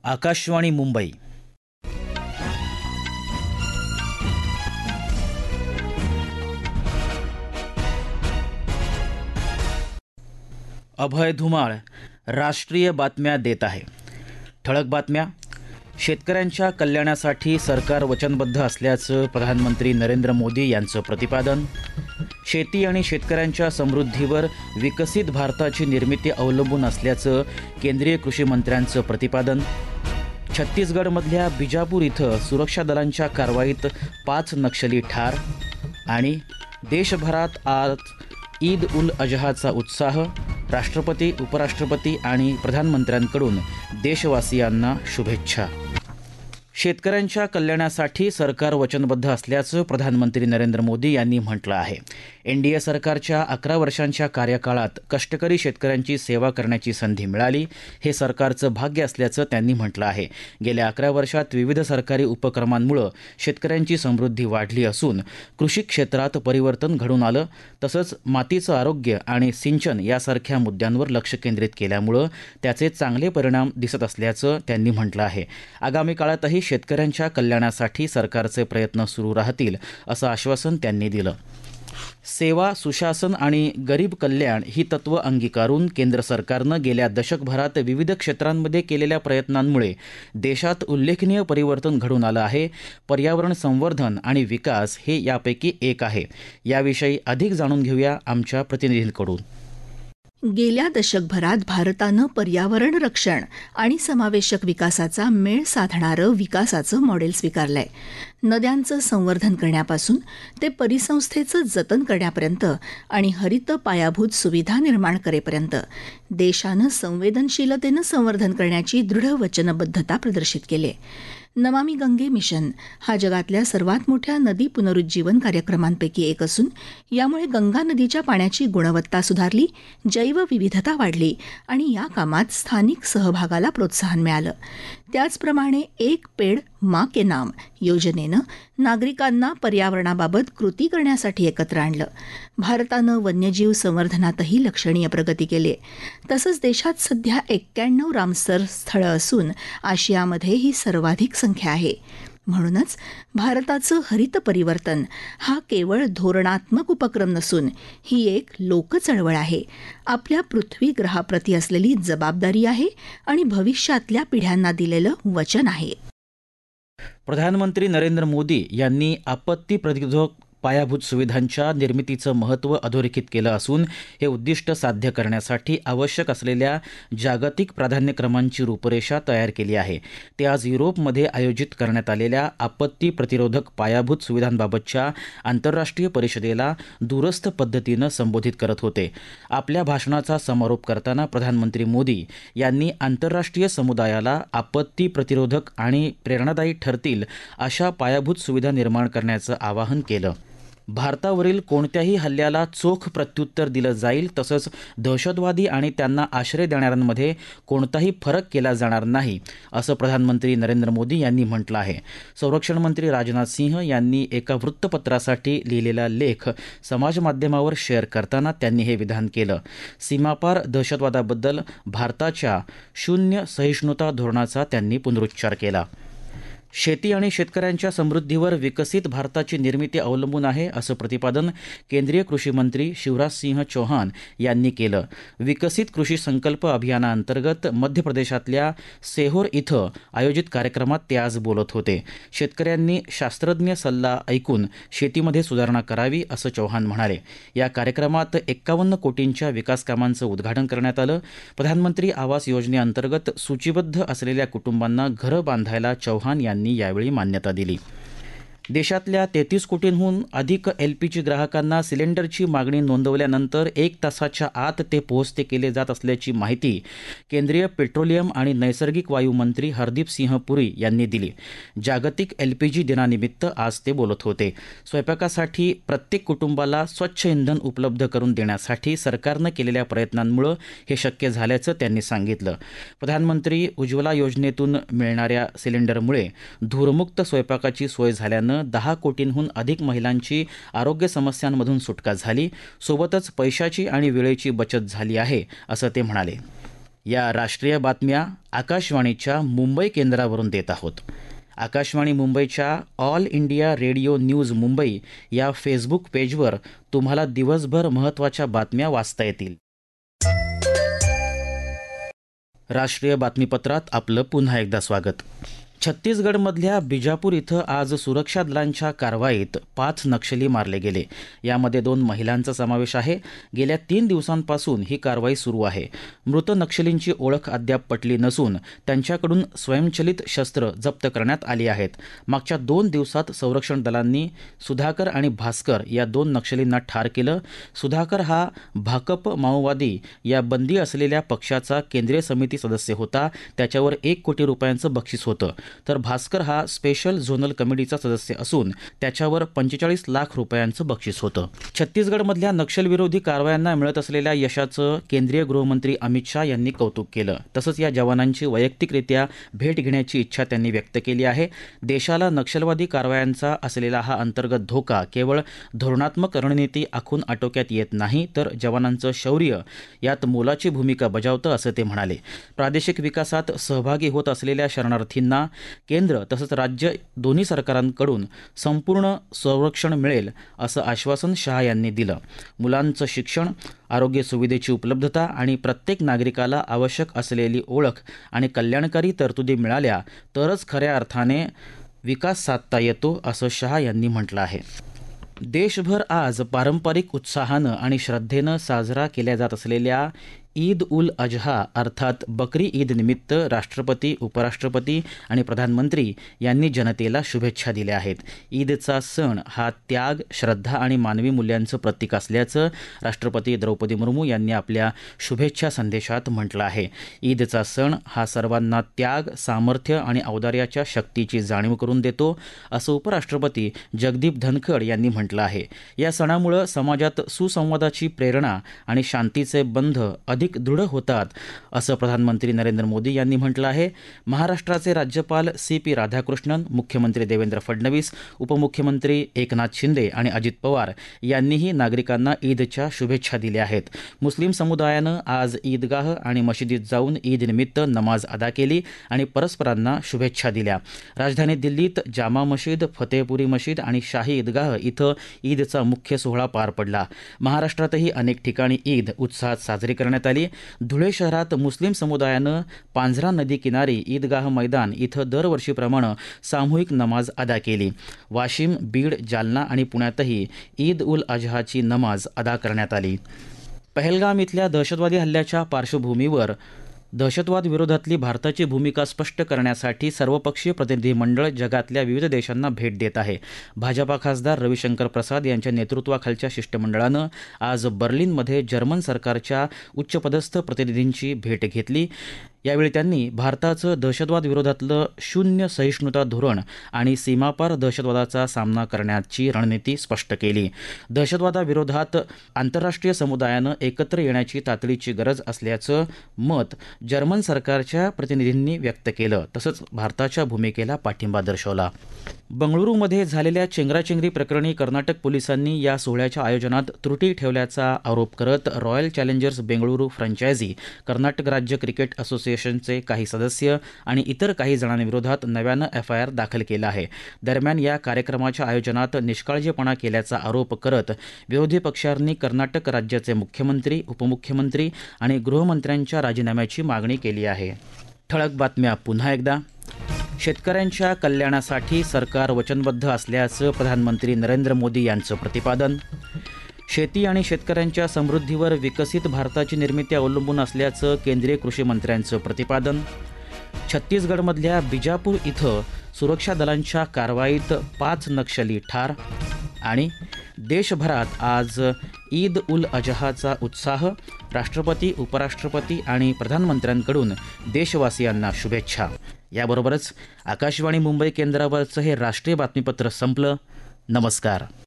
आकाशवाणी मुंबई. अभय धुमाळ राष्ट्रीय बातम्या देत आहे. ठळक बातम्या. शेतकऱ्यांच्या कल्याणासाठी सरकार वचनबद्ध असल्याचं प्रधानमंत्री नरेंद्र मोदी यांचं प्रतिपादन. शेती आणि शेतकऱ्यांच्या समृद्धीवर विकसित भारताची निर्मिती अवलंबून असल्याचं केंद्रीय कृषी मंत्र्यांचं प्रतिपादन. छत्तीसगडमधल्या बिजापूर इथं सुरक्षा दलांच्या कारवाईत 5 नक्षली ठार. आणि देशभरात आज ईद उल अजहाचा उत्साह. राष्ट्रपती, उपराष्ट्रपती आणि प्रधानमंत्र्यांकडून देशवासियांना शुभेच्छा. शेतकऱ्यांच्या कल्याणासाठी सरकार वचनबद्ध असल्याचं प्रधानमंत्री नरेंद्र मोदी यांनी म्हटलं आहे. एनडीए सरकारच्या 11 वर्षांच्या कार्यकाळात कष्टकरी शेतकऱ्यांची सेवा करण्याची संधी मिळाली, हे सरकारचं भाग्य असल्याचं त्यांनी म्हटलं आहे. गेल्या 11 वर्षात विविध सरकारी उपक्रमांमुळे शेतकऱ्यांची समृद्धी वाढली असून कृषी क्षेत्रात परिवर्तन घडून आलं. तसंच मातीचं आरोग्य आणि सिंचन यासारख्या मुद्द्यांवर लक्ष केंद्रित केल्यामुळं त्याचे चांगले परिणाम दिसत असल्याचं त्यांनी म्हटलं आहे. आगामी काळातही शेतकऱ्यांच्या कल्याणासाठी सरकारचे प्रयत्न सुरू राहतील, असं आश्वासन त्यांनी दिलं. सेवा, सुशासन आणि गरीब कल्याण ही तत्त्व अंगीकारून केंद्र सरकारनं गेल्या दशकभरात विविध क्षेत्रांमध्ये केलेल्या प्रयत्नांमुळे देशात उल्लेखनीय परिवर्तन घडून आलं आहे. पर्यावरण संवर्धन आणि विकास हे यापैकी एक आहे. याविषयी अधिक जाणून घेऊया आमच्या प्रतिनिधींकडून. गेल्या दशकभरात भारतानं पर्यावरण रक्षण आणि समावेशक विकासाचा मेळ साधणारं विकासाचं मॉडेल स्वीकारलंय. नद्यांचं संवर्धन करण्यापासून ते परिसंस्थेचं जतन करण्यापर्यंत आणि हरित पायाभूत सुविधा निर्माण करेपर्यंत देशानं संवेदनशीलतेनं संवर्धन करण्याची दृढ वचनबद्धता प्रदर्शित केली. नमामि गंगे मिशन हा जगातल्या सर्वात मोठ्या नदी पुनरुज्जीवन कार्यक्रमांपैकी एक असून यामुळे गंगा नदीच्या पाण्याची गुणवत्ता सुधारली, जैवविविधता वाढली आणि या कामात स्थानिक सहभागाला प्रोत्साहन मिळालं. त्याचप्रमाणे एक पेड माँ के नाम योजनेनं नागरिकांना पर्यावरणाबाबत कृती करण्यासाठी एकत्र आणलं. भारतानं वन्यजीव संवर्धनातही लक्षणीय प्रगती केली. तसंच देशात सध्या 91 रामसर स्थळं असून आशियामध्ये ही सर्वाधिक संख्या आहे. म्हणूनच भारताचं हरित परिवर्तन हा केवळ धोरणात्मक उपक्रम नसून ही एक लोकचळवळ आहे. आपल्या पृथ्वी ग्रहाप्रती असलेली जबाबदारी आहे आणि भविष्यातल्या पिढ्यांना दिलेलं वचन आहे. प्रधानमंत्री नरेंद्र मोदी यांनी आपत्ती प्रतिरोधक पायाभूत सुविधांच्या निर्मितीचं महत्त्व अधोरेखित केलं असून हे उद्दिष्ट साध्य करण्यासाठी आवश्यक असलेल्या जागतिक प्राधान्यक्रमांची रूपरेषा तयार केली आहे. ते आज युरोपमध्ये आयोजित करण्यात आलेल्या आपत्ती प्रतिरोधक पायाभूत सुविधांबाबतच्या आंतरराष्ट्रीय परिषदेला दूरस्थ पद्धतीनं संबोधित करत होते. आपल्या भाषणाचा समारोप करताना प्रधानमंत्री मोदी यांनी आंतरराष्ट्रीय समुदायाला आपत्ती प्रतिरोधक आणि प्रेरणादायी ठरतील अशा पायाभूत सुविधा निर्माण करण्याचं आवाहन केलं. भारतावरील कोणत्याही हल्ल्याला चोख प्रत्युत्तर दिलं जाईल, तसंच दहशतवादी आणि त्यांना आश्रय देणाऱ्यांमध्ये कोणताही फरक केला जाणार नाही, असं प्रधानमंत्री नरेंद्र मोदी यांनी म्हटलं आहे. संरक्षण मंत्री राजनाथ सिंह यांनी एका वृत्तपत्रासाठी लिहिलेला लेख समाजमाध्यमावर शेअर करताना त्यांनी हे विधान केलं. सीमापार दहशतवादाबद्दल भारताच्या शून्य सहिष्णुता धोरणाचा त्यांनी पुनरुच्चार केला. शेती आणि शेतकऱ्यांच्या समृद्धीवर विकसित भारताची निर्मिती अवलंबून आहे, असं प्रतिपादन केंद्रीय कृषी मंत्री शिवराज सिंह चौहान यांनी केलं. विकसित कृषी संकल्प अभियानाअंतर्गत मध्य प्रदेशातल्या सेहोर इथं आयोजित कार्यक्रमात ते आज बोलत होते. शेतकऱ्यांनी शास्त्रज्ञ सल्ला ऐकून शेतीमध्ये सुधारणा करावी, असं चौहान म्हणाले. या कार्यक्रमात 51 कोटींच्या विकास कामांचं उद्घाटन करण्यात आलं. प्रधानमंत्री आवास योजनेअंतर्गत सूचीबद्ध असलेल्या कुटुंबांना घरं बांधायला चौहान यांनी यावेळी मान्यता दिली. देशातल्या 33 कोटींहून अधिक LPG ग्राहकांना सिलेंडरची मागणी नोंदवल्यानंतर 1 तासाच्या आत ते पोहोचते केले जात असल्याची माहिती केंद्रीय पेट्रोलियम आणि नैसर्गिक वायू मंत्री हरदीप सिंह पुरी यांनी दिली. जागतिक LPG दिनानिमित्त आज ते बोलत होते. स्वयंपाकासाठी प्रत्येक कुटुंबाला स्वच्छ इंधन उपलब्ध करून देण्यासाठी सरकारनं केलेल्या प्रयत्नांमुळे हे शक्य झाल्याचं त्यांनी सांगितलं. प्रधानमंत्री उज्ज्वला योजनेतून मिळणाऱ्या सिलेंडरमुळे धूरमुक्त स्वयंपाकाची सोय झाल्यानं 10 कोटींहून अधिक महिलांची आरोग्य समस्यांमधून सुटका झाली. सोबतच पैशाची आणि वेळेची बचत झाली आहे, असं ते म्हणाले. या राष्ट्रीय बातम्या आकाशवाणीच्या मुंबई केंद्रावरून देत आहोत. आकाशवाणी मुंबईच्या All India Radio news Mumbai या फेसबुक पेजवर तुम्हाला दिवसभर महत्त्वाच्या बातम्या वाचता येतील. राष्ट्रीय बातमीपत्रात आपलं पुन्हा एकदा स्वागत. छत्तीसगडमधल्या बिजापूर इथं आज सुरक्षा दलांच्या कारवाईत 5 नक्षली मारले गेले. यामध्ये 2 महिलांचा समावेश आहे. गेल्या 3 दिवसांपासून ही कारवाई सुरू आहे. मृत नक्षलींची ओळख अद्याप पटली नसून त्यांच्याकडून स्वयंचलित शस्त्र जप्त करण्यात आली आहेत. मागच्या 2 दिवसात संरक्षण दलांनी सुधाकर आणि भास्कर या 2 नक्षलींना ठार केलं. सुधाकर हा भाकप माओवादी या बंदी असलेल्या पक्षाचा केंद्रीय समिती सदस्य होता. त्याच्यावर 1 कोटी रुपयांचं बक्षीस होतं. तर भास्कर हा स्पेशल झोनल कमिटीचा सदस्य असून त्याच्यावर 45 लाख रुपयांचं बक्षीस होतं. छत्तीसगडमधल्या नक्षलविरोधी कारवायांना मिळत असलेल्या यशाचं केंद्रीय गृहमंत्री अमित शाह यांनी कौतुक केलं. तसंच या जवानांची वैयक्तिकरित्या भेट घेण्याची इच्छा त्यांनी व्यक्त केली आहे. देशाला नक्षलवादी कारवायांचा असलेला हा अंतर्गत धोका केवळ धोरणात्मक रणनीती आखून आटोक्यात येत नाही, तर जवानांचं शौर्य यात मोलाची भूमिका बजावतं, असं ते म्हणाले. प्रादेशिक विकासात सहभागी होत असलेल्या शरणार्थींना केंद्र तसंच राज्य दोन्ही सरकारांकडून संपूर्ण संरक्षण मिळेल असं आश्वासन शाह यांनी दिलं. मुलांचं शिक्षण, आरोग्य सुविधेची उपलब्धता आणि प्रत्येक नागरिकाला आवश्यक असलेली ओळख आणि कल्याणकारी तरतुदी मिळाल्या तरच खऱ्या अर्थाने विकास साधता येतो, असं शाह यांनी म्हटलं आहे. देशभर आज पारंपरिक उत्साहानं आणि श्रद्धेनं साजरा केल्या जात असलेल्या ईद उल अजहा अर्थात बकरी ईद निमित्त राष्ट्रपती, उपराष्ट्रपती आणि प्रधानमंत्री यांनी जनतेला शुभेच्छा दिल्या आहेत. ईदचा सण हा त्याग, श्रद्धा आणि मानवी मूल्यांचं प्रतीक असल्याचं राष्ट्रपती द्रौपदी मुर्मू यांनी आपल्या शुभेच्छा संदेशात म्हटलं आहे. ईदचा सण हा सर्वांना त्याग, सामर्थ्य आणि औदार्याच्या शक्तीची जाणीव करून देतो, असं उपराष्ट्रपती जगदीप धनखड यांनी म्हटलं आहे. या सणामुळं समाजात सुसंवादाची प्रेरणा आणि शांतीचे बंध अधिक दृढ होतात, असं प्रधानमंत्री नरेंद्र मोदी यांनी म्हटलं आहे. महाराष्ट्राचे राज्यपाल CP राधाकृष्णन, मुख्यमंत्री देवेंद्र फडणवीस, उपमुख्यमंत्री एकनाथ शिंदे आणि अजित पवार यांनीही नागरिकांना ईदच्या शुभेच्छा दिल्या आहेत. मुस्लिम समुदायानं आज ईदगाह आणि मशिदीत जाऊन ईदनिमित्त नमाज अदा केली आणि परस्परांना शुभेच्छा दिल्या. राजधानी दिल्लीत जामा मशीद, फतेहपुरी मशीद आणि शाही ईदगाह इथं ईदचा मुख्य सोहळा पार पडला. महाराष्ट्रातही अनेक ठिकाणी ईद उत्साहात साजरी करण्यात आली. धुळे शहरात मुस्लिम समुदायानं पांझरा नदी किनारी ईदगाह मैदान इथं दरवर्षीप्रमाणे सामूहिक नमाज अदा केली. वाशिम, बीड, जालना आणि पुण्यातही ईद उल अजहाची नमाज अदा करण्यात आली. पहलगाम इथल्या दहशतवादी हल्ल्याच्या पार्श्वभूमीवर दहशतवाद विरोधातली भारताची भूमिका स्पष्ट करण्यासाठी सर्वपक्षीय प्रतिनिधी मंडळ जगातल्या विविध देशांना भेट देत आहे. भाजपा खासदार रविशंकर प्रसाद यांच्या नेतृत्वाखालच्या शिष्टमंडळानं आज बर्लिनमध्ये जर्मन सरकारच्या उच्चपदस्थ प्रतिनिधींची भेट घेतली. यावेळी त्यांनी भारताचं दहशतवाद विरोधातलं शून्य सहिष्णुता धोरण आणि सीमापार दहशतवादाचा सामना करण्याची रणनीती स्पष्ट केली. दहशतवादाविरोधात आंतरराष्ट्रीय समुदायानं एकत्र येण्याची तातडीची गरज असल्याचं मत जर्मन सरकारच्या प्रतिनिधींनी व्यक्त केलं. तसंच भारताच्या भूमिकेला पाठिंबा दर्शवला. बंगळुरूमध्ये झालेल्या चेंगराचेंगरी प्रकरणी कर्नाटक पोलिसांनी या सोहळ्याच्या आयोजनात त्रुटी ठेवल्याचा आरोप करत Royal Challengers Bengaluru franchise, Karnataka राज्य क्रिकेट असोसिएशनचे काही सदस्य आणि इतर काही जणांविरोधात नव्यानं FIR दाखल केला आहे. दरम्यान या कार्यक्रमाच्या आयोजनात निष्काळजीपणा केल्याचा आरोप करत विरोधी पक्षांनी कर्नाटक राज्याचे मुख्यमंत्री, उपमुख्यमंत्री आणि गृहमंत्र्यांच्या राजीनाम्याची मागणी केली आहे. ठळक बातम्या पुन्हा एकदा. शेतकऱ्यांच्या कल्याणासाठी सरकार वचनबद्ध असल्याचं प्रधानमंत्री नरेंद्र मोदी यांचं प्रतिपादन. शेती आणि शेतकऱ्यांच्या समृद्धीवर विकसित भारताची निर्मिती अवलंबून असल्याचं केंद्रीय कृषी मंत्र्यांचं प्रतिपादन. छत्तीसगडमधल्या बिजापूर इथं सुरक्षा दलांच्या कारवाईत 5 नक्षली ठार. आणि देशभरात आज ईद उल अजहाचा उत्साह. राष्ट्रपती, उपराष्ट्रपती आणि प्रधानमंत्र्यांकडून देशवासियांना शुभेच्छा. याबरोबरच आकाशवाणी मुंबई केंद्रावरचं हे राष्ट्रीय बातमीपत्र संपलं. नमस्कार.